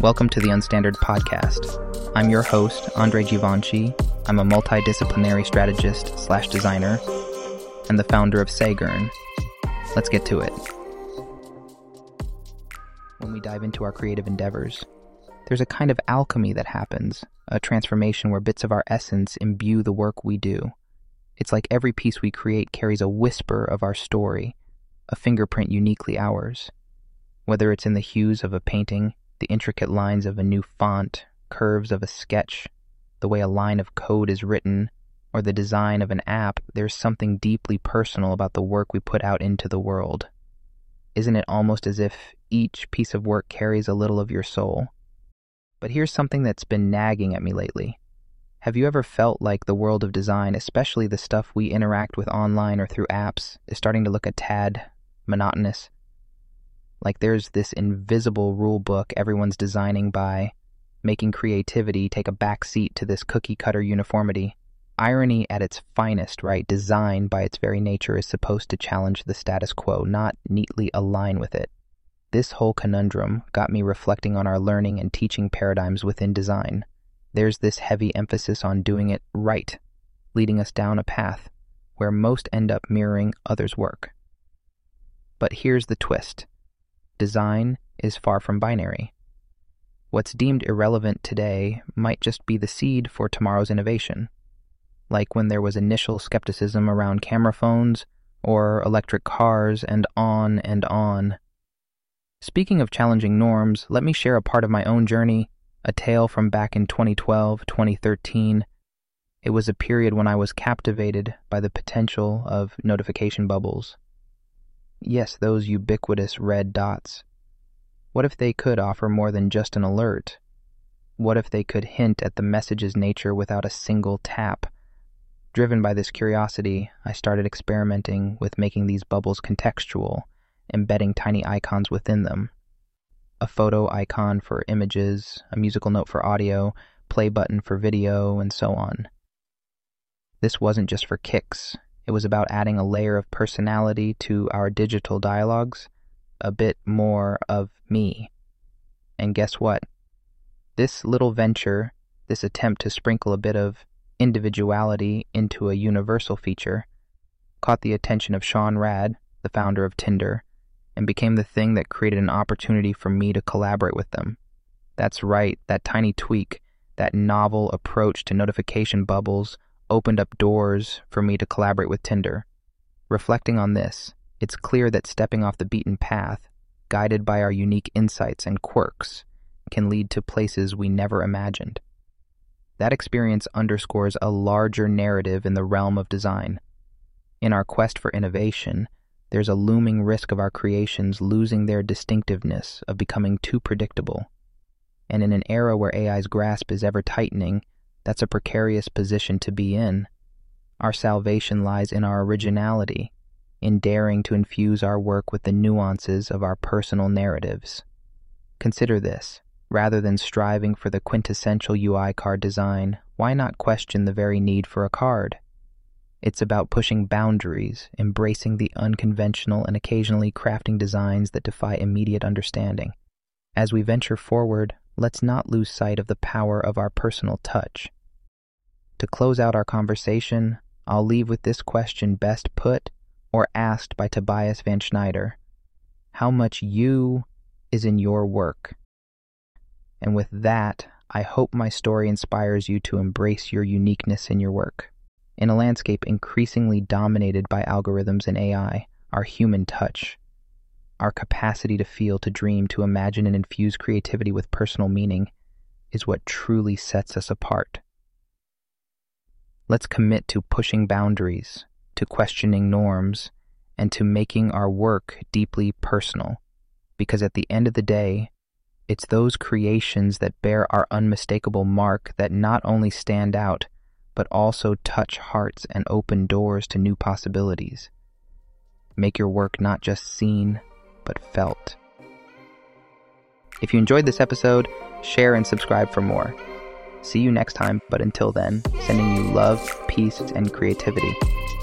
Welcome to the Unstandard Podcast. I'm your host, Andre Givenchy. I'm a multidisciplinary strategist/designer and the founder of Sagern. Let's get to it. When we dive into our creative endeavors, there's a kind of alchemy that happens, a transformation where bits of our essence imbue the work we do. It's like every piece we create carries a whisper of our story, a fingerprint uniquely ours. Whether it's in the hues of a painting, the intricate lines of a new font, curves of a sketch, the way a line of code is written, or the design of an app, there's something deeply personal about the work we put out into the world. Isn't it almost as if each piece of work carries a little of your soul? But here's something that's been nagging at me lately. Have you ever felt like the world of design, especially the stuff we interact with online or through apps, is starting to look a tad monotonous? Like there's this invisible rule book everyone's designing by, making creativity take a back seat to this cookie-cutter uniformity. Irony at its finest, right? Design, by its very nature, is supposed to challenge the status quo, not neatly align with it. This whole conundrum got me reflecting on our learning and teaching paradigms within design. There's this heavy emphasis on doing it right, leading us down a path where most end up mirroring others' work. But here's the twist. Design is far from binary. What's deemed irrelevant today might just be the seed for tomorrow's innovation. Like when there was initial skepticism around camera phones or electric cars and on and on. Speaking of challenging norms, let me share a part of my own journey, a tale from back in 2012, 2013. It was a period when I was captivated by the potential of notification bubbles. Yes, those ubiquitous red dots. What if they could offer more than just an alert? What if they could hint at the message's nature without a single tap? Driven by this curiosity, I started experimenting with making these bubbles contextual, embedding tiny icons within them. A photo icon for images, a musical note for audio, play button for video, and so on. This wasn't just for kicks. It was about adding a layer of personality to our digital dialogues, a bit more of me. And guess what? This little venture, this attempt to sprinkle a bit of individuality into a universal feature, caught the attention of Sean Rad, the founder of Tinder, and became the thing that created an opportunity for me to collaborate with them. That's right, that tiny tweak, that novel approach to notification bubbles opened up doors for me to collaborate with Tinder. Reflecting on this, it's clear that stepping off the beaten path, guided by our unique insights and quirks, can lead to places we never imagined. That experience underscores a larger narrative in the realm of design. In our quest for innovation, there's a looming risk of our creations losing their distinctiveness, of becoming too predictable. And in an era where AI's grasp is ever tightening, that's a precarious position to be in. Our salvation lies in our originality, in daring to infuse our work with the nuances of our personal narratives. Consider this. Rather than striving for the quintessential UI card design, why not question the very need for a card? It's about pushing boundaries, embracing the unconventional, and occasionally crafting designs that defy immediate understanding. As we venture forward, let's not lose sight of the power of our personal touch. To close out our conversation, I'll leave with this question best put or asked by Tobias Van Schneider. How much you is in your work? And with that, I hope my story inspires you to embrace your uniqueness in your work. In a landscape increasingly dominated by algorithms and AI, our human touch, our capacity to feel, to dream, to imagine, and infuse creativity with personal meaning is what truly sets us apart. Let's commit to pushing boundaries, to questioning norms, and to making our work deeply personal, because at the end of the day, it's those creations that bear our unmistakable mark that not only stand out, but also touch hearts and open doors to new possibilities. Make your work not just seen, but felt. If you enjoyed this episode, share and subscribe for more. See you next time, but until then, sending you love, peace, and creativity.